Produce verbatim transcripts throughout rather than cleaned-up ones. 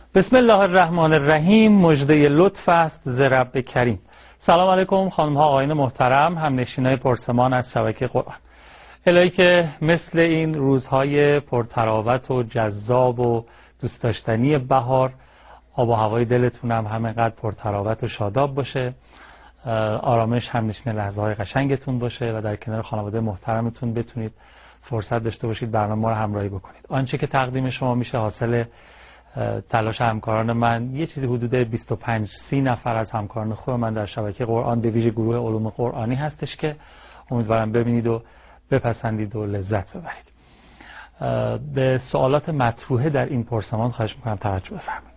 بسم الله الرحمن الرحیم. مژده لطف است ز رب کریم. سلام علیکم خانم ها آقایان محترم، همنشینای پرسمان از شبکه قرآن. الهی که مثل این روزهای پرتراوت و جذاب و دوست داشتنی بهار، آب و هوای دلتون هم همینقدر پرتراوت و شاداب باشه، آرامش همنشین لحظه های قشنگتون باشه و در کنار خانواده محترمتون بتونید فرصت داشته باشید برنامه ما رو همراهی بکنید. آنچه که تقدیم شما میشه حاصل تلاش همکاران من، یه چیزی حدود بیست و پنج سی نفر از همکاران خوب من در شبکه قرآن به ویژه گروه علوم قرآنی هستش که امیدوارم ببینید و بپسندید و لذت ببرید. به سوالات مطروحه در این پرسمان خواهش میکنم توجه بفرمایید.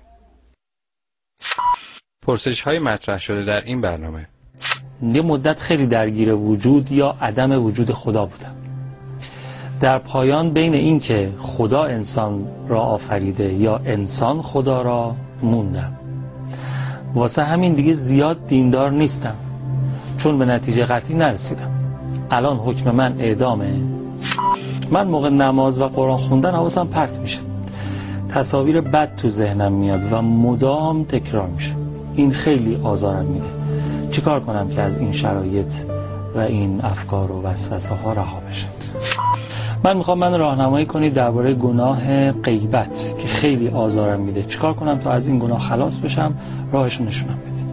پرسش های مطرح شده در این برنامه: یه مدت خیلی درگیر وجود یا عدم وجود خدا بودم. در پایان بین این که خدا انسان را آفریده یا انسان خدا را موندم. واسه همین دیگه زیاد دیندار نیستم، چون به نتیجه قطعی نرسیدم. الان حکم من اعدامه. من موقع نماز و قرآن خوندن حواسم پرت میشه، تصاویر بد تو ذهنم میاد و مدام تکرار میشه. این خیلی آزارم میده. چیکار کنم که از این شرایط و این افکار و وسوسه ها رها بشم؟ من میخوام من راهنمایی کنید درباره گناه غیبت که خیلی آزارم میده. چیکار کنم تا از این گناه خلاص بشم؟ راهش رو نشونم بدید.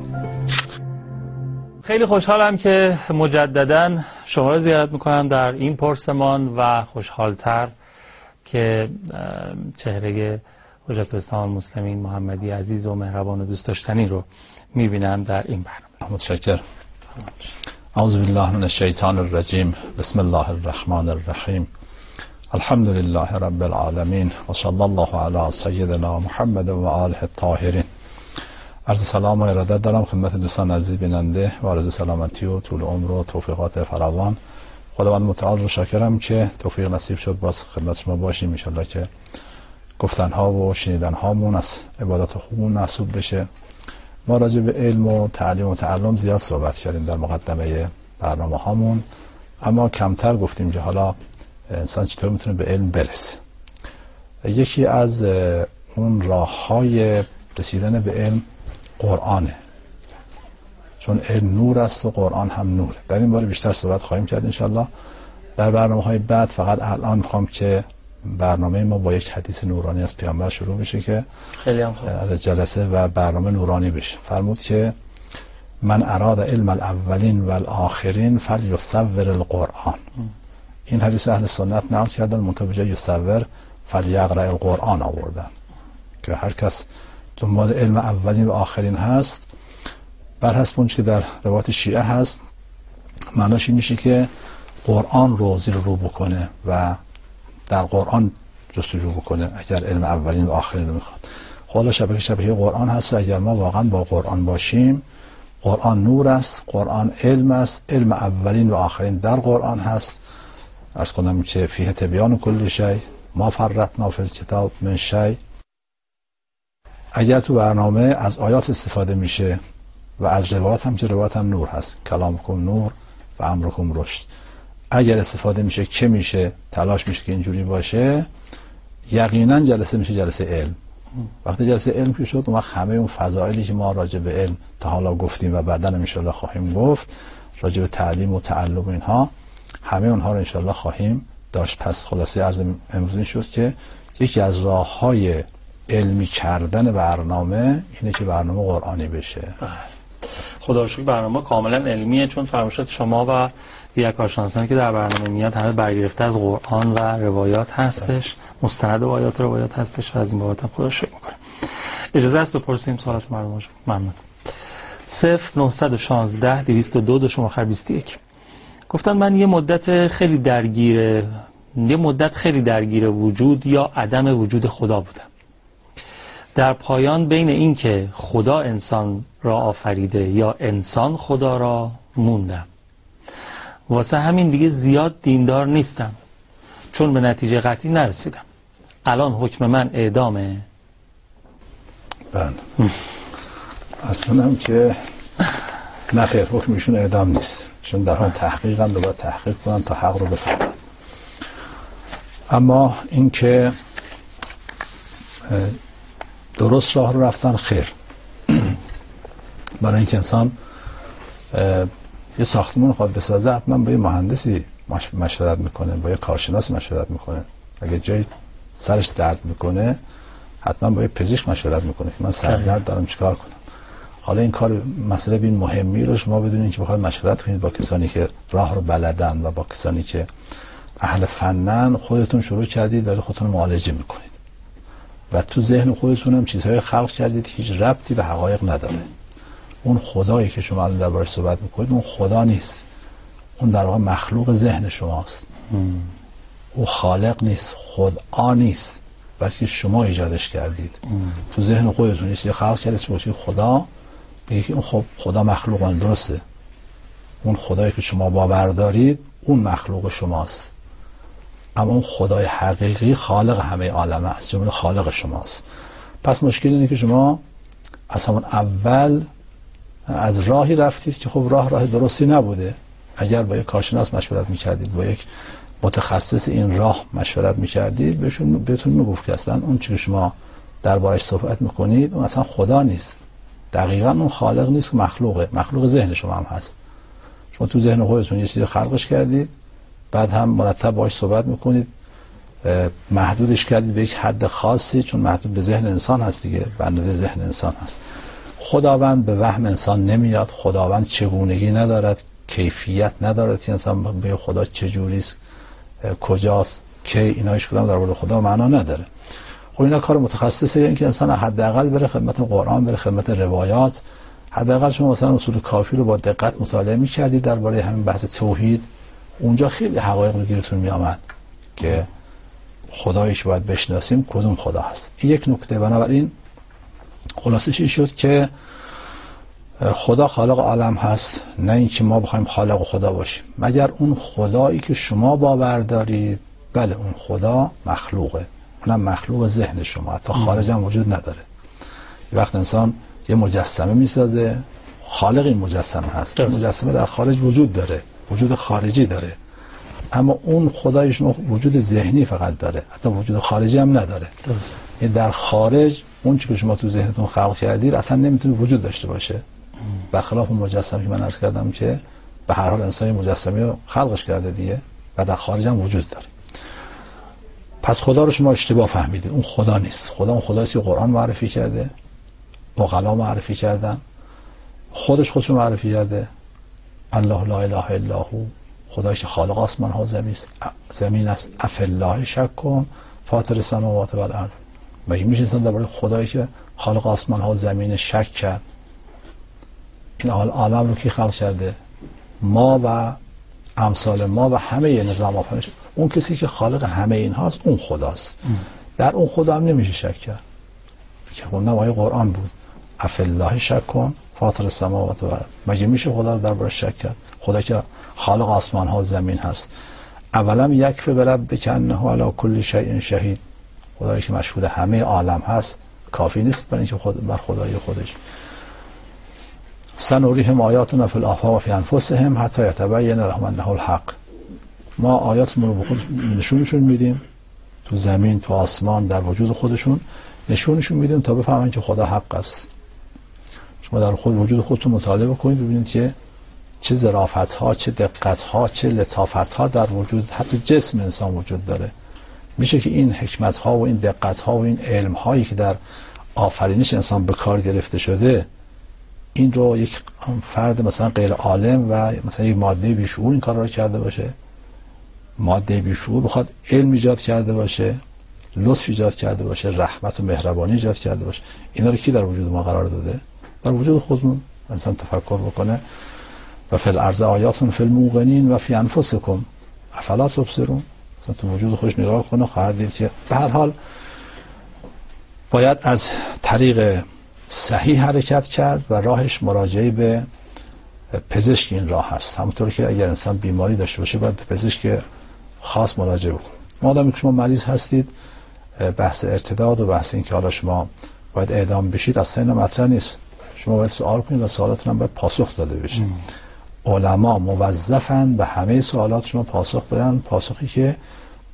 خیلی خوشحالم که مجدداً شما رو زیارت میکنم در این پرسمان و خوشحالتر که چهره حجت الاسلام المسلمین محمدی عزیز و مهربان و دوست داشتنی رو میبینم در این برنامه. متشکرم. اعوذ بالله من الشیطان الرجیم. بسم الله الرحمن الرحیم. الحمد لله رب العالمین و صلی الله علی سیدنا محمد و آله الطاهرین. عرض سلام و ارادت دارم خدمت دوستان عزیز بیننده و آرزوی سلامتی و طول عمر و توفیقات فراوان. خداوند متعال رو شاکرم که توفیق نصیب شد باز خدمت شما باشیم. ان شاءالله که گفتنها و شنیدنهامون از عبادت خوبمون محسوب بشه. ما راجع به علم و تعلیم و تعلم زیاد صحبت کردیم در مقدمه برنامه هامون، اما کمتر گفتیم که حالا انسان چطور میتونه به علم برسه. یکی از اون راه‌های رسیدن به علم قرآنه، چون علم نور است و قرآن هم نوره. در این باره بیشتر صحبت خواهیم کرد انشالله در برنامه‌های بعد. فقط الان میخوام که برنامه ما با یک حدیث نورانی از پیامبر شروع بشه که خیلی هم خوب جلسه و برنامه نورانی بشه. فرمود که من اراد علم الاولین و الاخرین فلیصور القرآن. این حدیث اهل سنت نقل کردن، منتها به جای یصور فلیقرأ القرآن آوردن که هر کس دنبال علم اولین و آخرین هست، بر حسب اونچه که در روایت شیعه هست، معناش این میشه که قرآن رو زیر رو بکنه و در قرآن جستجو بکنه اگر علم اولین و آخرین رو میخواد. حالا شبکه شبکه قرآن هست و اگر ما واقعا با قرآن باشیم، قرآن نور است، قرآن علم است، علم اولین و آخرین در قرآن هست. عرض کنم که فیه تبیان کل شیء ما فرطنا فی الکتاب من شیء. اگر تو برنامه از آیات استفاده میشه و از روایات هم که روایات هم نور هست، کلامکم نور و امرکم رشد، اگر استفاده میشه که میشه تلاش میشه که اینجوری باشه، یقینا جلسه میشه جلسه علم. وقتی جلسه علم که شد، اون وقت همه اون فضائلی که ما راجع به علم تا حالا گفتیم و بعداً ان شاءالله خواهیم گفت، راجع به تعلیم و تعلم و اینها، همه اونها رو ان شاءالله خواهیم داشت. پس خلاصه عرض امروز این شد که یکی از راه‌های علمی کردن برنامه اینه که برنامه قرآنی بشه. خدا رو شکر برنامه کاملا علمیه، چون فرمایشات شما و یک کارشناسانی که در برنامه میاد همه برگرفته از قرآن و روایات هستش، مستند و آیات و روایات هستش و از این بابت خدا رو شکر میکنم. اجازه است بپرسیم سوالات مردم؟ ممنون. صفر نهصد و شانزده دویست و دو دو شما آخر بیست و یک. گفتن من یه مدت خیلی درگیر یه مدت خیلی درگیر وجود یا عدم وجود خدا بودم. در پایان بین این که خدا انسان را آفریده یا انسان خدا را موندم. واسه همین دیگه زیاد دیندار نیستم، چون به نتیجه قطعی نرسیدم. الان حکم من اعدامه. بله. اصلا هم که نخیر، حکمشون اعدام نیست، چون در حال تحقیق هم باید تحقیق کنن تا حق رو بفهمن. اما این که درست راه رو رفتن خیر. برای اینکه انسان یه ساختمون خواهد بسازه حتما با یه مهندسی مشورت میکنه، با یه کارشناسی مشورت میکنه. اگه جای سرش درد میکنه حتما با یه پزشک مشورت میکنه که من سردرد دارم چیکار کنم. حالا این کار مسئله بین مهمی رو شما بدونید که بخواید مشورت کنید با کسانی که راه رو بلدن و با کسانی که اهل فنن، خودتون شروع کردید دارید خودتون معالجه میکنید و تو ذهن خودتون هم چیزهای خلق کردید هیچ ربطی به حقایق نداره. اون خدایی که شما الان دربارش صحبت میکنید اون خدا نیست، اون در واقع مخلوق ذهن شماست. او خالق نیست، خدا نیست، بلکه شما ایجادش کردید. ام. تو ذهن خودتون یه خلق کردید که خدا، بگید که اون خب خدا مخلوق درسته. اون خدایی که شما باور دارید اون مخلوق شماست، اما اون خدای حقیقی خالق همه عالم است، جمله خالق شماست. پس مشکل اینه که شما از همون اول از راهی رفتید که خب راه راه درستی نبوده. اگر با یک کارشناس مشورت میکردید، با یک متخصص این راه مشورت میکردید، بهشون بهتون میگفت که اصلا اون چیزی که شما دربارش صحبت میکنید اون اصلا خدا نیست، دقیقاً اون خالق نیست که مخلوقه، مخلوق ذهن شما هم هست. شما تو ذهن خودتون یه چیزی خلقش کردید، بعد هم مرتب باهاش صحبت میکنید، محدودش کردید به یک حد خاصی، چون محدود به ذهن انسان هست دیگه، به اندازه ذهن انسان هست. خداوند به وهم انسان نمیاد، خداوند چگونگی ندارد، کیفیت ندارد که انسان به خدا چجوریست، کجاست، کی، اینایش کدام در مورد خدا معنا نداره. خب اینا کار متخصصه، این که انسان حداقل بره خدمت قرآن، بره خدمت روایات. حداقل شما مثلا اصول کافی رو با دقت مطالعه می‌کردید درباره همین بحث توحید، اونجا خیلی حقایق رو گیرتون میآمد که خدایش باید بشناسیم کدوم خدا هست. این یک نکته. بنابراین خلاصش این شد که خدا خالق عالم هست، نه اینکه ما بخوایم خالق خدا باشیم، مگر اون خدایی که شما باور دارید. بله اون خدا مخلوقه، اونم مخلوق ذهن شما، حتی خارج هم وجود نداره. یه وقت انسان یه مجسمه میسازه، خالق این مجسمه هست، این مجسمه در خارج وجود داره، وجود خارجی داره، اما اون خدایش وجود ذهنی فقط داره، حتی وجود خارجی هم نداره. درست. یعنی در خارج اون چیزی که شما تو ذهنتون خلق کردید اصلا نمیتونه وجود داشته باشه، برخلاف اون مجسمه که من عرض کردم که به هر حال انسان مجسمه رو خلقش کرده دیگه و در خارج هم وجود داره. پس خدا رو شما اشتباه فهمیدید، اون خدا نیست. خدا اون خداییست که قرآن معرفی کرده، عقلا معرفی کردن، خودش خودش معرفی کرده. الله لا اله الا هو، خدایی که خالق آسمان ها زمین است، زمین است. اف الله شک کن فاطر السماوات و الارض. مگه میشه انسان درباره خدایی که خالق آسمان ها زمین شک کرد؟ این عالم رو کی خلق کرده؟ ما و امثال ما و همه نظام آفرینش. اون کسی که خالق همه این هاست اون خداست. ام. در اون خدا هم نمیشه شک کرد. که خوندم آیه قرآن بود، اف الله شک کن فاطر السماوات و الارض. مگه میشه خدا رو درباره شک کرد؟ خدا که خالق آسمان ها و زمین هست. اولا یکفی بربک انه علی کل شیء شهید، خدایی که مشهود همه عالم هست کافی نیست برای اینکه خود بر خدای خودش. سنوریهم آیاتنا فی الآفاق و فی انفسهم حتی یتبین لهم انه الحق. ما آیاتمون رو به خود نشونشون میدیم، تو زمین، تو آسمان، در وجود خودشون نشونشون میدیم تا بفهمن که خدا حق است. شما در خود وجود خودتون مطالعه بکنید ببینید که چه ظرافت ها، چه دقت ها، چه لطافت ها در وجود حتی جسم انسان وجود داره. میشه که این حکمت ها و این دقت ها و این علم هایی که در آفرینش انسان به کار گرفته شده، این رو یک فرد مثلا غیر عالم و مثلا یک ماده بیشعور این کار رو کرده باشه، ماده بیشعور بخواد علم ایجاد کرده باشه، لطف ایجاد کرده باشه، رحمت و مهربانی ایجاد کرده باشه، اینا رو کی در وجود ما قرار داده؟ در وجود خودمون. انسان تفکر بکنه و فی الارض آیات فی الموقنین و فی انفسکم افلا تبصرون، مثلا تو وجود خودش نگاه کنه خواهد دید که به هر حال باید از طریق صحیح حرکت کرد و راهش مراجعه به پزشک این راه هست. همونطور که اگر انسان بیماری داشته باشه باید به پزشک خاص مراجعه بکنه. مادامی که شما مریض هستید، بحث ارتداد و بحث این که حالا شما باید اعدام بشید اصلا اینا مطرح نیست. شما باید سوال کنید و سوالاتون هم باید پاسخ داده بشه. علما موظفن به همه سوالات شما پاسخ بدن، پاسخی که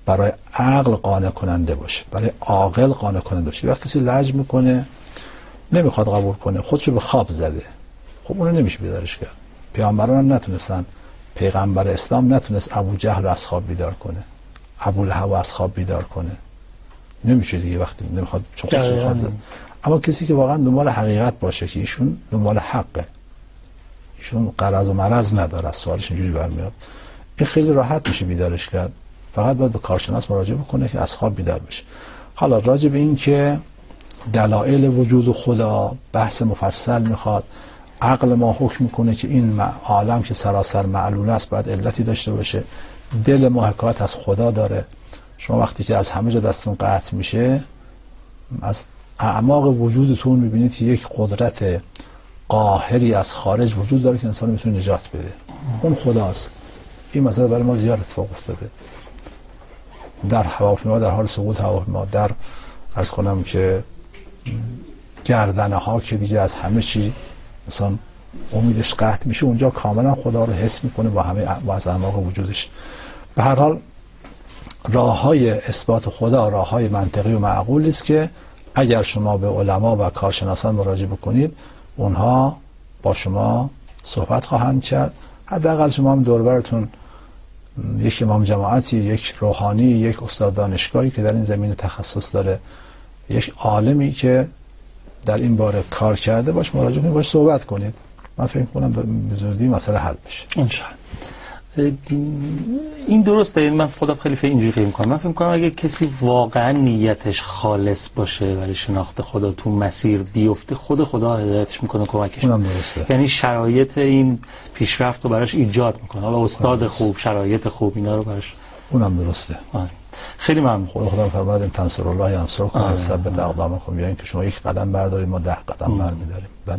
برای عقل قانع کننده باشه، برای عاقل قانع کننده باشه. وقتی کسی لج میکنه نمیخواد قبول کنه، خودشو به خواب زده، خب اونو نمیشه بیدارش کرد. پیامبران هم نتونستن، پیغمبر اسلام نتونست ابو جهل رو از خواب بیدار کنه، ابو لهب از خواب بیدار کنه، نمیشه دیگه وقتی نمیخواد، چون خودش میخواد. اما کسی که واقعا دنبال حقیقت باشه که ایشون دنبال حقه، ایشون غرض و مرض نداره، از سوالش اینجوری برمیاد، این خیلی راحت میشه بیدارش کرد. فقط باید به کارشناس مراجعه بکنه که از خواب بیدار بشه. حالا راجع به این که دلایل وجود خدا بحث مفصل میخواد. عقل ما حکم میکنه که این عالم که سراسر معلول است باید علتی داشته باشه. دل ما حکایت از خدا داره. شما وقتی که از همه جا دستتون قطع میشه، از اعماق وجودتون میبینید که یک قدرت قاهری از خارج وجود داره که انسان میتونه نجات بده. اون خداست. این مسئله برای ما زیاد اتفاق افتاده. در هواپیما، در حال سقوط هواپیما، در عرض کنم که گردنه ها که دیگه از همه چی انسان امیدش قطع میشه، اونجا کاملا خدا رو حس میکنه با همه با از اعماق وجودش. به هر حال راه های اثبات خدا راه های منطقی و معقولی است که اگر شما به علما و کارشناسان مراجعه بکنید، اونها با شما صحبت خواهند کرد. حداقل شما هم دور براتون یک امام جماعتی، یک روحانی، یک استاد دانشگاهی که در این زمینه تخصص داره، یک عالمی که در این باره کار کرده باش مراجعه کنید، باش صحبت کنید. من فکر کنم به زودی مسئله حل بشه ان شاء الله. این درسته. من خودم خیلی فکر اینجوری فکر می‌کنم. من فکر می‌کنم اگه کسی واقعا نیتش خالص باشه برای شناخت خدا، تو مسیر بیفته، خود خدا هدایتش میکنه، کمکش میکنه. یعنی شرایط این پیشرفت رو براش ایجاد میکنه. حالا استاد خوب، شرایط خوب، اینا رو براش. اونم درسته. آه. خیلی ممنون. خدا خدا فرمود ان تنصر الله ینصرکم و یثبت اقدامکم. یعنی که شما یک قدم بردارید ما ده قدم برمی‌داریم. بله.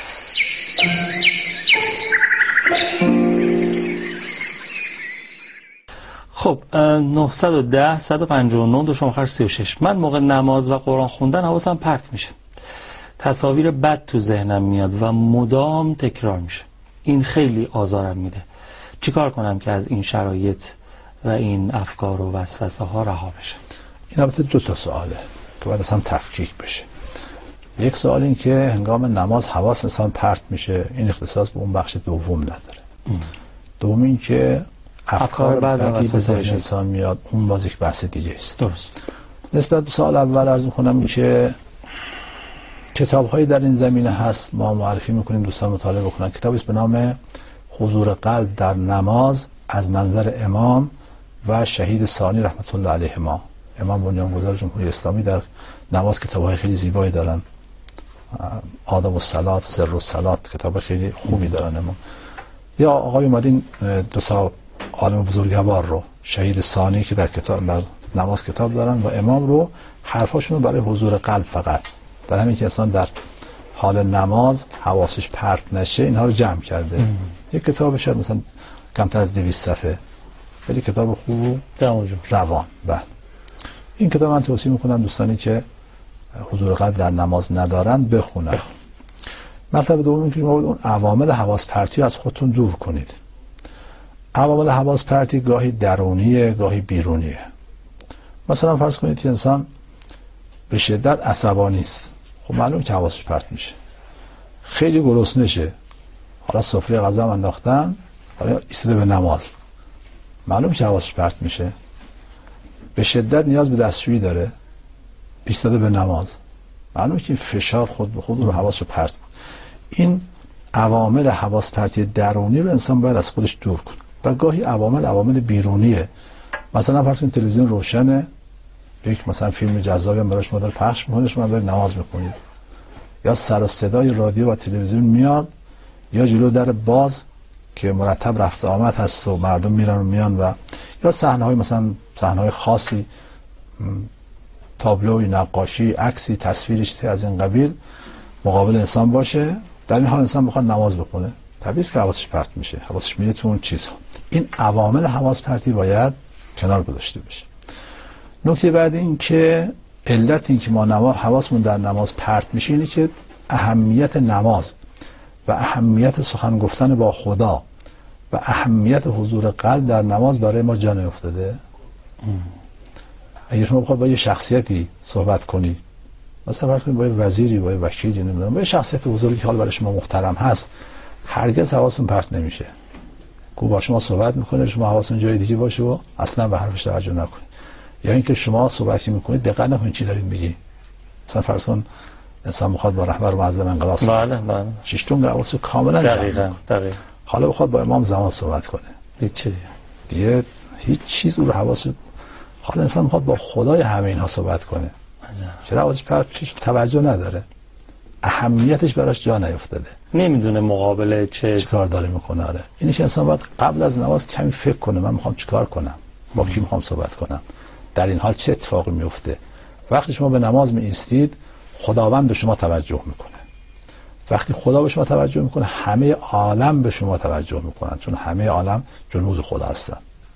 خب نهصد و ده صد و پنجاه و نه دو شماره سی و شش. من موقع نماز و قرآن خوندن حواسم پرت میشه، تصاویر بد تو ذهنم میاد و مدام تکرار میشه. این خیلی آزارم میده. چیکار کنم که از این شرایط و این افکار و وسوسه ها رها بشه؟ این البته دو تا سواله که باید اصلا تفکیک بشه. یک سوال این که هنگام نماز حواس انسان پرت میشه، این اختصاص به اون بخش دوم نداره. ام. دوم این که افکار بدی به ذهن انسان میاد، اون باز یک بحث دیگه است. درست. نسبت به سوال اول عرض میکنم که کتاب‌هایی در این زمینه هست، ما معرفی میکنیم دوستان مطالعه بکنن. کتابی است به نام حضور قلب در نماز از منظر امام و شهید ثانی رحمت الله علیهما. امام بنیانگذار جمهوری اسلامی در نماز کتاب‌های خیلی زیبایی دارن. آداب الصلات، سر الصلات، کتاب خیلی خوبی دارن امام. یا آقای اومدین دو تا عالم بزرگوار رو، شهید ثانی که در کتاب در نماز کتاب دارن و امام رو، حرفاشون رو برای حضور قلب فقط، در همین که انسان در حال نماز حواسش پرت نشه، اینها رو جمع کرده. ام. یک کتاب شاید مثلا کمتر از دویست صفحه، ولی کتاب خوب روان. بله. این کتاب من توصیه میکنم دوستانی که حضور قلب در نماز ندارن بخونن. بخون. مطلب دوم این که شما اون عوامل حواس پرتی از خودتون دور کنید. عوامل حواس پرتی گاهی درونیه، گاهی بیرونیه. مثلا فرض کنید که انسان به شدت عصبانی است، خب معلوم که حواسش پرت میشه. خیلی گرسنه‌شه، حالا سفره غذا هم انداختن، حالا ایستاده به نماز، معلوم که حواسش پرت میشه. به شدت نیاز به دستشویی داره، ایستاده به نماز، معلوم که فشار خود به خود رو حواسش پرت کنه. این عوامل حواس پرتی درونی رو انسان باید از خودش دور کنه. و گاهی عوامل عوامل بیرونیه. مثلا فرض کنید تلویزیون روشنه، یک مثلا فیلم جذابی هم براش مادر پخش می‌کنه، شما برید نماز می‌خونید، یا سر و صدای رادیو و تلویزیون میاد، یا جلو در باز که مرتب رفت آمد هست و مردم میرن و میان، و یا صحنه‌های مثلا صحنه‌های خاصی، تابلوی، نقاشی، عکسی، تصویری چیزی از این قبیل مقابل انسان باشه. در این حال انسان بخواد نماز بخونه، طبیعیه که حواسش پرت میشه، حواسش میره تو اون چیزها. این عوامل حواس پرتی باید کنار گذاشته بشه. نکته بعد این که علت این که ما نماز حواسمون در نماز پرت میشه اینه که اهمیت نماز و اهمیت سخن گفتن با خدا و اهمیت حضور قلب در نماز برای ما جا نیفتاده. اگه شما بخواد با یه شخصیتی صحبت کنی، مثلا فرض کنید با یه وزیری، با یه وکیلی، نمیدونم با یه شخصیت بزرگی که حالا برای شما محترم هست، هرگز حواستون پرت نمیشه. کو با شما صحبت میکنه، شما حواستون جای دیگه باشه و اصلا به حرفش توجه نکنید. یا اینکه شما صحبتی میکنید دقت نکنید چی دارین میگی. مثلا فرض کن انسان میخواد با رهبر معظم انقلاب صحبت کنه، بله بله، ششتون حواسو کاملا دقیقاً دقیقاً. حالا بخواد با امام زمان صحبت کنه، هیچ دیگه دیگه هیچ چیز رو حواسو. حالا انسان میخواد با خدای همه اینها صحبت کنه، چرا حواسش پرت چیز توجه نداره، اهمیتش براش جا نیفتاده، نمیدونه مقابله چه چیکار داره میکنه. آره اینش انسان باید قبل از نماز کمی فکر کنه، من میخوام چیکار کنم، با کی میخوام صحبت کنم، در این حال چه اتفاقی میفته. وقتی شما به نماز می ایستید خداوند به شما توجه میکنه. وقتی خدا به شما توجه میکنه همه عالم به شما توجه میکنن، چون همه عالم جنود خدا هستن.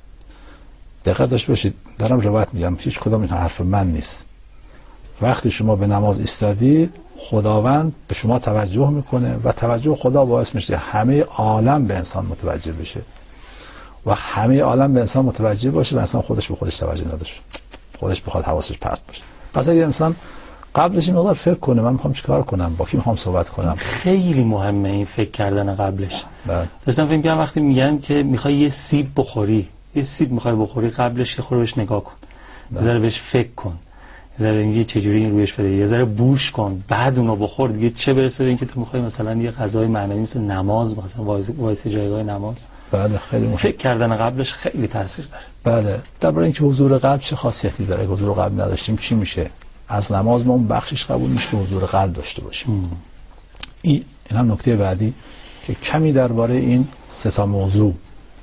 دقت داشته باشید، دارم روایت میگم، هیچ کدام این حرف من نیست. وقتی شما به نماز ایستادید خداوند به شما توجه میکنه و توجه خدا باعث میشه همه عالم به انسان متوجه بشه و همه عالم به انسان متوجه باشه و انسان خودش به خودش توجه نداشته، خودش بخواد حواسش پرت باشه. پس اگه انسان قبلش این مقدار فکر کنه من میخوام چیکار کنم، با کی میخوام صحبت کنم، خیلی مهمه این فکر کردن قبلش. داشتم فکر می‌کردم وقتی میگن که میخوای یه سیب بخوری، یه سیب میخوای بخوری، قبلش یه خورده بهش نگاه کن، یه ذره بهش فکر کن، یه ذره میگی چجوری این رویش بده، یه ذره بوش کن، بعد اونو بخور. دیگه چه برسه به اینکه تو میخوای مثلا یه غذای معنوی مثل نماز، مثلا وایس جایگاه نماز. بله خیلی مهم. فکر کردن قبلش خیلی تاثیر داره. بله، درباره اینکه حضور قلب چه خاصیتی داره، اگه حضور قلب نداشتیم چی میشه؟ از نماز ما اون بخشش قبول میشه که حضور قلب داشته باشیم. این این هم نکته بعدی که کمی درباره این سه تا موضوع،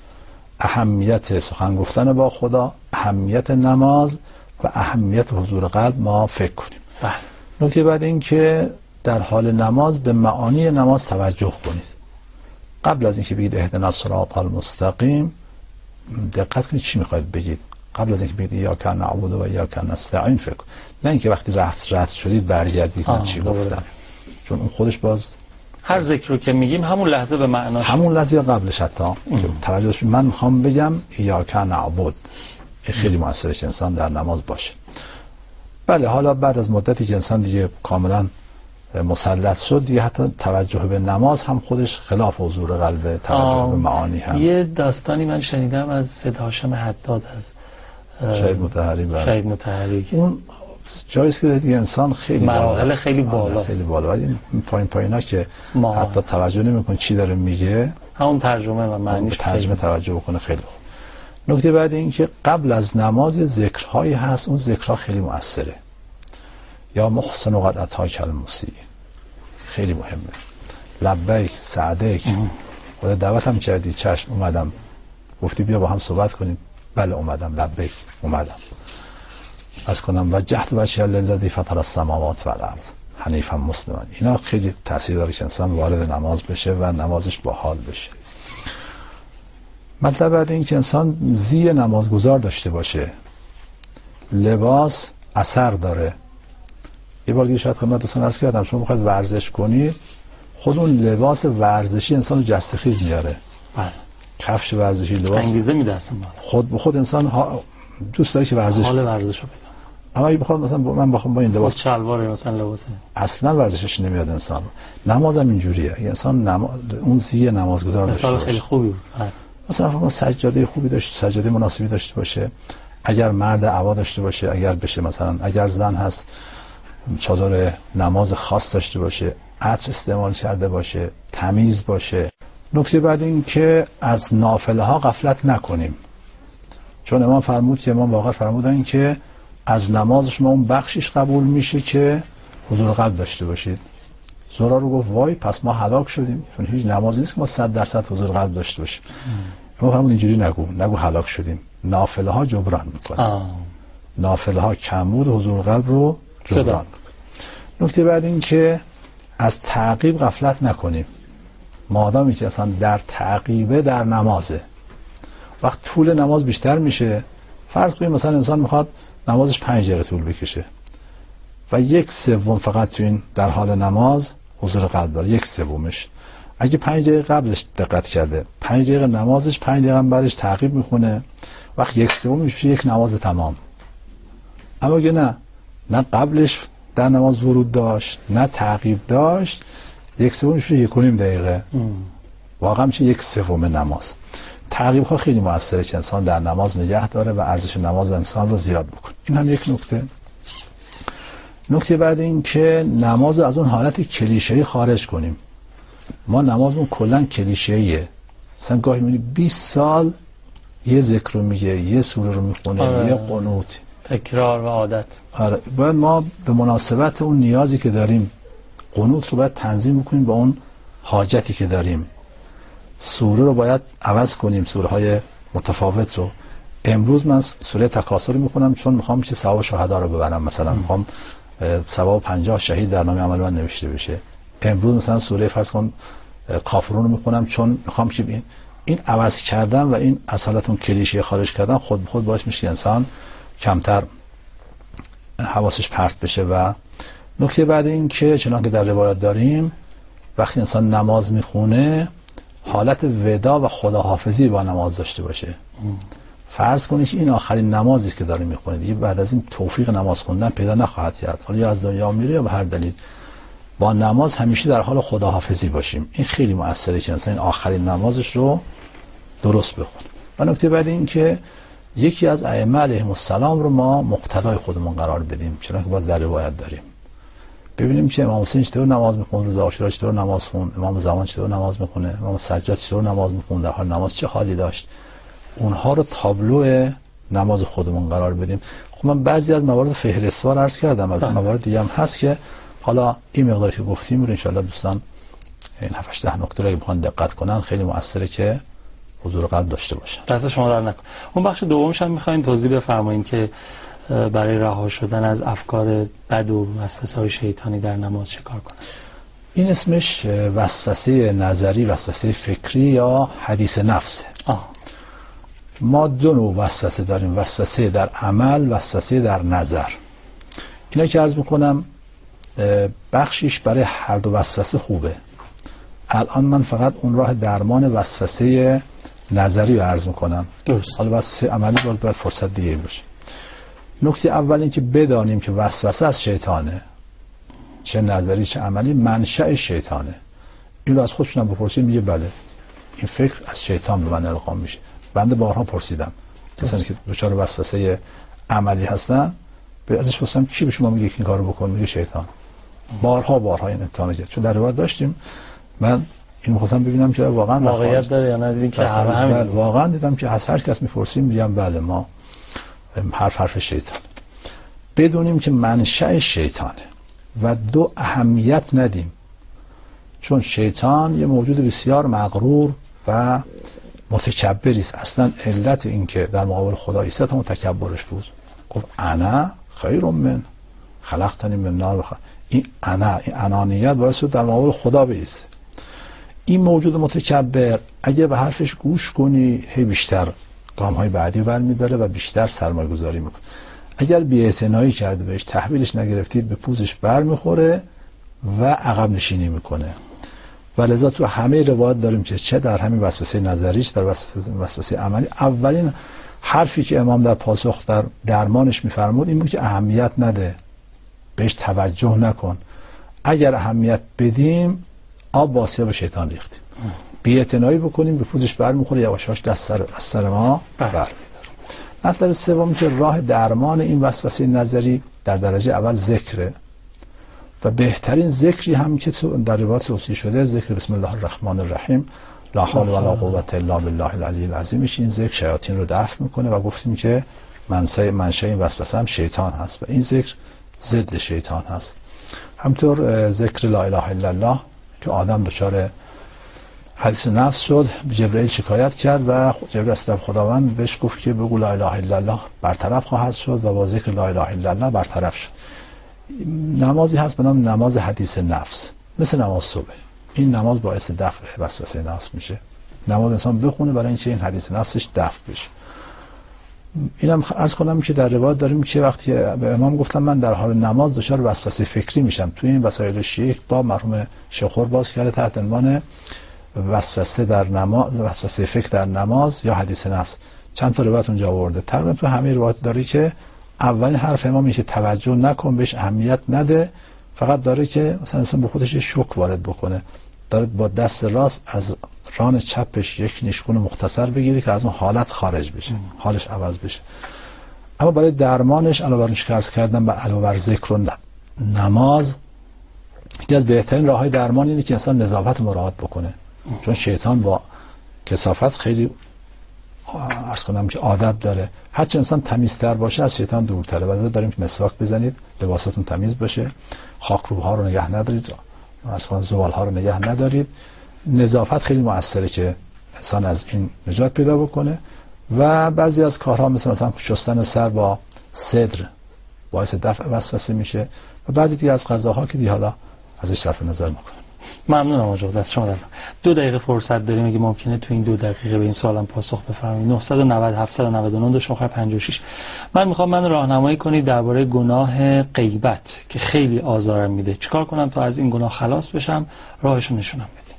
اهمیت سخن گفتن با خدا، اهمیت نماز و اهمیت حضور قلب ما فکر کنیم. بله. نکته بعد این که در حال نماز به معانی نماز توجه کنید. قبل از اینکه بگید اهدنا الصراط المستقیم دقت کنید چی میخواید بگید. قبل از اینکه بگید ایاک نعبد و ایاک نستعین فکر کنید، نه اینکه وقتی رفت رفت شدید برگردید من چی گفتم، چون اون خودش باز هر ذکر رو که میگیم همون لحظه به معناش، همون لحظه یا قبلش حتی که توجه شد من میخوام بگم ایاک نعبد، خیلی موثره که انسان در نماز باشه. بله، حالا بعد از مدتی که انسان دیگه کاملا مسلط شد دیگه حتی توجه به نماز هم خودش خلاف حضور قلب، توجه به معانی هم. یه داستانی من شنیدم از سید هاشم حداد، از شهید مطهری. شهید مطهری اون جاییست که دیگه انسان خیلی بالا، خیلی بالا، خیلی بالا، ولی پایین پایینا که ما حتی توجه نمی‌کنه چی داره میگه، همون ترجمه و معنیش ترجمه توجه بکنه خیلی خوب. نکته بعد این که قبل از نماز ذکرهایی هست، اون ذکرها خیلی مؤثره. یا محسن و قد اتاک المسی، خیلی مهمه. لبیک، سعدیک، خدا دعوتم کردی، چشم اومدم، گفتی بیا با هم صحبت کنیم، بله اومدم، لبیک اومدم. از کنم وجهت وجهی للذی فطر السماوات والارض حنیفا مسلما. اینا خیلی تاثیر داره که انسان وارد نماز بشه و نمازش با حال بشه. مطلب بعد این که انسان زی نمازگزار داشته باشه. لباس اثر داره. یه بار دیگه شاید خدمت دوستان عرض کردم شما بخواید ورزش کنی، خود اون لباس ورزشی انسان رو جسته خیز میاره. بله. کفش ورزشی، لباس انگیزه میده اصلا. خود به خود انسان ها دوست داره که ورزش حال ورزش رو پیدا. اما اگه بخواد مثلا من بخوام با این لباس شلوار مثلا لباس اصلا ورزشش نمیاد انسان. نمازم اینجوریه، انسان نماز اون زی نمازگزار داشته باشه. مثال خیلی خوبی بود. مثلا سجاده خوبی داشته، سجاده مناسبی داشته باشه، اگر مرد عبا داشته باشه، اگر بشه مثلا اگر زن هست چادر نماز خاص داشته باشه، عطر استعمال کرده باشه، تمیز باشه. نکته بعد این که از نافله ها غفلت نکنیم، چون امام فرمود که امام واقعا فرمودن که از نماز شما اون بخشش قبول میشه که حضور قلب داشته باشید. زورا رو گفت وای پس ما هلاک شدیم، چون هیچ نمازی نیست که ما صد درصد حضور قلب داشته باشیم. امام فرمود اینجوری نگو، نگو هلاک شدیم، نافله ها جبران میکنه. نافله ها کمبود حضور قلب رو جبران میکنه. نکته بعد این که از تعقیب غفلت نکنیم، مادامی که اصلا در تعقیبه در نمازه. وقت طول نماز بیشتر میشه، فرض کنیم مثلا انسان میخواد نمازش پنج دقیقه طول بکشه و یک سوم فقط تو این در حال نماز حضور قلب داره، یک سومش. اگه پنج دقیقه قبلش دقت کرده، پنج دقیقه نمازش، پنج دقیقه بعدش تعقیب میخونه، وقت یک سوم میشه یک نماز تمام. اما اگه نه نه قبلش در نماز ورود داشت نه تعقیب داشت، یک سومش رو یک و نیم دقیقه واقعا میشه یک سوم نماز. تعقیب ها خیلی موثره که انسان در نماز نگه داره و ارزش نماز انسان رو زیاد بکنه. این هم یک نکته. نکته بعد این که نماز از اون حالت کلیشه‌ای خارج کنیم. ما نمازمون کلا کلیشه‌ایه. مثلا گاهی می‌بینی بیست سال یه ذکر رو میگه، یه سوره رو میخونه، آره. یه قنوت، تکرار و عادت. آره. باید ما به مناسبت اون نیازی که داریم قنوت رو باید تنظیم بکنیم با اون حاجتی که داریم. سوره رو باید عوض کنیم، سوره های متفاوت رو. امروز من سوره تکاثر رو میخونم چون میخوام چه ثواب شهدا رو ببرم، مثلا میخوام ثواب پنجاه شهید در نام عمل من نوشته بشه. امروز مثلا سوره فرض کن کافرون رو میخونم چون میخوام که این این عوض کردن و این از حالت اون کلیشه خارج کردن خود به خود باعث میشه انسان کمتر حواسش پرت بشه. و نکته بعد این که چنان که در روایات داریم وقتی انسان نماز میخونه حالت ودا و خداحافظی با نماز داشته باشه. فرض کنید که این آخرین نمازی است که داره میخونه، دیگه بعد از این توفیق نماز خوندن پیدا نخواهد کرد، حالا یا از دنیا میره یا به هر دلیل. با نماز همیشه در حال خداحافظی باشیم. این خیلی مؤثره که انسان این آخرین نمازش رو درست بخونه. و نکته بعد این که یکی از ائمه علیهم السلام رو ما مقتدای خودمون قرار بدیم، چون که باز در روایت داریم. ببینیم که امام حسین چطور نماز میخونه، روز عاشورا چطور نماز خوند، امام زمان چطور نماز میخونه، امام سجاد چطور نماز میخونه، در حال نماز چه حالی داشت. اونها رو تابلو نماز خودمون قرار بدیم. خب من بعضی از موارد فهرستوار عرض کردم، از موارد دیگه هم هست که حالا این مقداری که گفتیم رو ان شاء الله دوستان این هفت هشت نکته رو بخوان دقت کنن خیلی موثره که حضور قلب داشته باشن. دست شما در نکن. اون بخش دومش هم می‌خواید توضیح بفرمایید که برای رها شدن از افکار بد و وسوسه‌های شیطانی در نماز چه کار کنن؟ این اسمش وسوسه نظری، وسوسه فکری یا حدیث نفسه. آه. ما دو نوع وسوسه داریم، وسوسه در عمل، وسوسه در نظر. اینا که عرض میکنم بخشیش برای هر دو وسوسه خوبه. الان من فقط اون راه درمان وسوسه نظری رو عرض میکنم. درست. حالا وسوسه عملی باید باید فرصت دیگه باشه. نکته اول این که بدانیم که وسوسه از شیطانه، چه نظری چه عملی منشأ شیطانه. این رو از خودشون بپرسید میگه بله این فکر از شیطان به من القا میشه. بنده بارها پرسیدم کسانی که دچار وسوسه عملی هستن به ازش پرسیدم کی به شما میگه این کارو بکن؟ میگه شیطان. بارها بارها این امتحان کرد چون در روایت داشتیم. من این می‌خواستم ببینم که واقعا واقعیت داره یا نه، دیدین که همه همین. واقعا دیدم که از هر کس میپرسیم میگم بله ما حرف حرف شیطان. بدونیم که منشأ شیطانه و دو اهمیت ندیم، چون شیطان یه موجود بسیار مغرور و متکبری است. اصلا علت این که در مقابل خدا ایستاد هم تکبرش بود. گفت انا خیر من خلقتنی من نار بخ... این انا این انانیت باعث شد در مقابل خدا بیسته. این موجود متکبر اگه به حرفش گوش کنی هی بیشتر گام های بعدی برمی‌داره و بیشتر سرمایه گذاری میکنه. اگر بی‌اعتنایی کرده بهش تحویلش نگرفتید به پوزش بر میخوره و عقب نشینی میکنه. و لذا تو همه روایات داریم که چه در همین وسوسه نظری چه در وسوسه, وسوسه عملی اولین حرفی که امام در پاسخ در درمانش میفرمود این بود که اهمیت نده، بهش توجه نکن. اگر اهمیت بدیم آب واسه به شیطان ریختیم. بی‌اعتنایی بکنیم به پوزش بر میخوره، یواشاش دست سر از سر ما بر میداره. مطلب سوم که راه درمان این وسوسه نظری در درجه اول ذکره و بهترین ذکری هم که در روایات توصیه شده ذکر بسم الله الرحمن الرحیم لا حول ولا قوة الا بالله العلی العظیم. این ذکر شیاطین رو دفع میکنه و گفتیم که منشأ منشأ این وسوسه هم شیطان هست و این ذکر ضد شیطان هست. همطور ذکر لا اله الا الله که آدم دچار حدیث نفس شد، جبرئیل شکایت کرد و جبرئیل از طرف خداوند بهش گفت که بگو لا اله الا الله برطرف خواهد شد و با ذکر لا اله الا الله برطرف شد. نمازی هست به نام نماز حدیث نفس، مثل نماز صبح. این نماز باعث دفع وسوسه نفس میشه. نماز انسان بخونه برای اینکه این حدیث نفسش دفع بشه. اینم عرض کنم که در روایت داریم که وقتی به امام گفتم من در حال نماز دچار وسوسه فکری میشم، توی این وسایل شیخ با مرحوم شیخور باز کرده تحت عنوان وسوسه در نماز، وسوسه فکر در نماز یا حدیث نفس. چند تا روایت اونجا آورده. تقریبا تو همه روایت داری که اولین حرف امام میشه توجه نکن، بهش اهمیت نده، فقط داره که مثلا انسان به خودش شوک وارد بکنه، داره با دست راست از ران چپش یک نیشگون مختصر بگیره که از اون حالت خارج بشه، حالش عوض بشه. اما برای درمانش علاوه بر شکرس کردن و علاوه بر ذکر و نماز، یکی از بهترین راههای درمان اینه که انسان نظافت مراعات بکنه، چون شیطان با کثافت خیلی عرض کنم که عادت داره. هرچه انسان تمیزتر باشه از شیطان دورتره. ولی داریم که مسواک بزنید، لباساتون تمیز باشه، خاکروب‌ها رو نگه ندارید، عرض کنم زبال‌ها رو نگه ندارید. نظافت خیلی مؤثره که انسان از این نجات پیدا بکنه. و بعضی از کارها مثل مثلا شستن سر با سدر باعث دفع وسوسه میشه و بعضی دیگه از غذاها که دیگه حالا ازش صرف نظر میکنه. ممنونم آقا دست شما در. دو دقیقه فرصت داریم، اگه ممکنه تو این دو دقیقه به این سوالم پاسخ بفرمایید. نه نه نه هفت نه نه دو شماره پنجاه و شش. من میخوام من راهنمایی کنید درباره گناه غیبت که خیلی آزارم میده. چیکار کنم تا از این گناه خلاص بشم؟ راهشو نشونم بدید.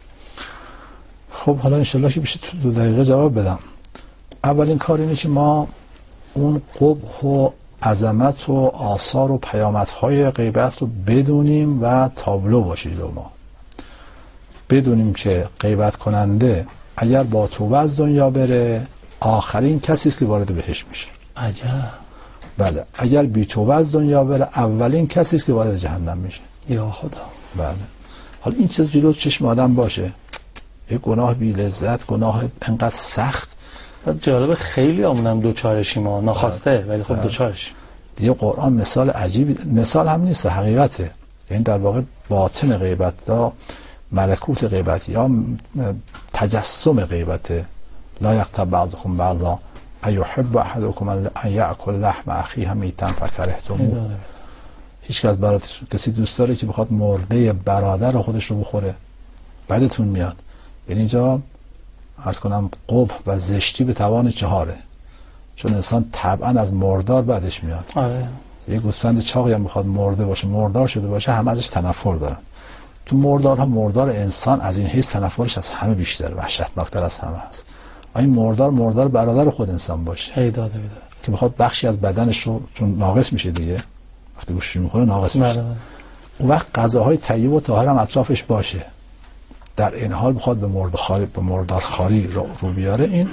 خب حالا ان شاءالله که بشه تو دو دقیقه جواب بدم. اولین کار اینه که ما اون قبح و عظمت و آثار و پیامدهای غیبت رو بدونیم و تابلو باشید رو ما بدونیم که غیبت کننده اگر با توبه از دنیا بره آخرین کسی است که وارد بهشت میشه. عجب. بله. اگر بی توبه از دنیا بره اولین کسی است که وارد جهنم میشه. یا خدا. بله. حالا این چیز جلو چشم آدم باشه، یک گناه بی لذت، گناه انقدر سخت. جالب خیلی آمونم دوچارشیم ها، ناخواسته ولی خب دوچارشیم. دیگه قرآن مثال عجیبی، مثال هم نیست، حقیقته. یعنی در واقع باطن غیبت یا ملکوت غیبت یا تجسم غیبت. لا یغتب بعضکم بعضا ایحب احدکم ان یأکل لحم اخیه میتا فکرهتموه. هیچ کس برات کسی دوست داره که بخواد مرده برادر خودش رو بخوره؟ بعدتون میاد. یعنی اینجا عرض کنم قبح و زشتی به توان چهاره، چون انسان طبعا از مردار بعدش میاد. آره. یه گوسفند چاقی هم بخواد مرده باشه، مردار شده باشه، همه ازش تنفر دارن. تو مردارها مردار انسان از این حیث تنفرش از همه بیشتر، وحشتناکتر از همه هست. این مردار مردار برادر خود انسان باشه. هی داده بیداد. که بخواد بخشی از بدنش رو، چون ناقص میشه دیگه، وقتی گوشت میخوره ناقص میشه. بله. اون وقت غذاهای طیب و طاهر هم اطرافش باشه. در این حال بخواد به مردخاری به مردارخواری رو, رو بیاره. این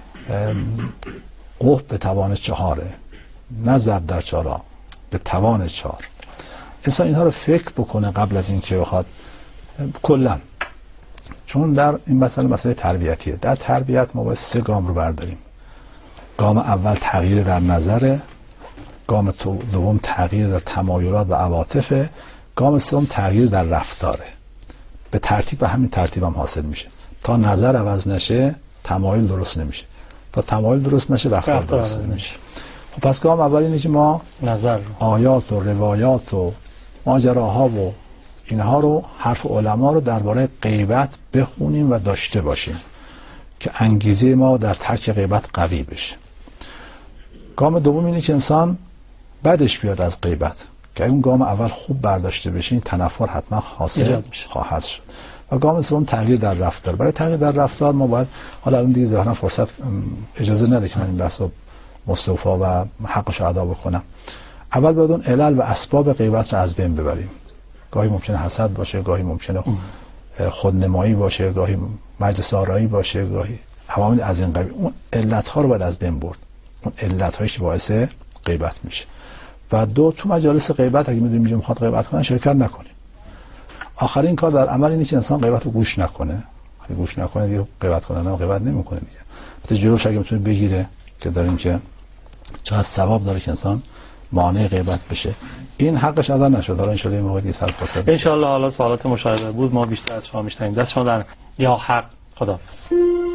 قبح به توان چهاره، نه ضرب در چهارا، به توان چهار. انسان اینها رو فکر بکنه قبل از اینکه بخواد کلا، چون در این مسئله مسئله تربیتیه. در تربیت ما باید سه گام رو برداریم. گام اول تغییر در نظره، گام دوم تغییر در تمایلات و عواطفه، گام سوم تغییر در رفتاره. به ترتیب و همین ترتیب هم حاصل میشه. تا نظر عوض نشه تمایل درست نمیشه، تا تمایل درست نشه رفتار, رفتار درست نمیشه. خب پس گام اول اینه که ما نظر رو، آیات و روایات و ماجراها و اینها رو، حرف علما رو درباره غیبت بخونیم و داشته باشیم که انگیزه ما در ترک غیبت قوی بشه. گام دوم اینه که انسان بدش بیاد از غیبت، که اون گام اول خوب برداشته بشه این تنفر حتما حاصل خواهد شد. و گام سوم تغییر در رفتار. برای تغییر در رفتار ما باید، حالا اون دیگه ظاهرا فرصت اجازه نده که من این بحث رو مستوفی و حقش رو ادا بکنم. اول باید اون علل و اسباب غیبت رو از بین ببریم. گاهی ممکنه حسد باشه، گاهی ممکنه خودنمایی باشه، گاهی مجلس آرایی باشه، گاهی عوامل از این قبیل. اون علت ها رو باید از بین برد، اون علت هایی که باعث غیبت میشه. و دو، تو مجالس غیبت اگه میدونیم اینجا میخواد غیبت کنن شرکت نکنیم. آخرین کار در عمل اینه که انسان غیبت رو گوش نکنه. اگه گوش نکنه دیگه غیبت کنه نه غیبت نمیکنه دیگه. البته جلوش اگه میتونه بگیره که داریم که چقدر ثواب داره که انسان مانع غیبت بشه، این حقش ادا نشد. حالا ان شاء الله این موقع دیگه سر فرصت ان شاء الله. حالا سوالات مشابه بود ما بیشتر از شما میشنویم. دست شما در یا حق. خداحافظ.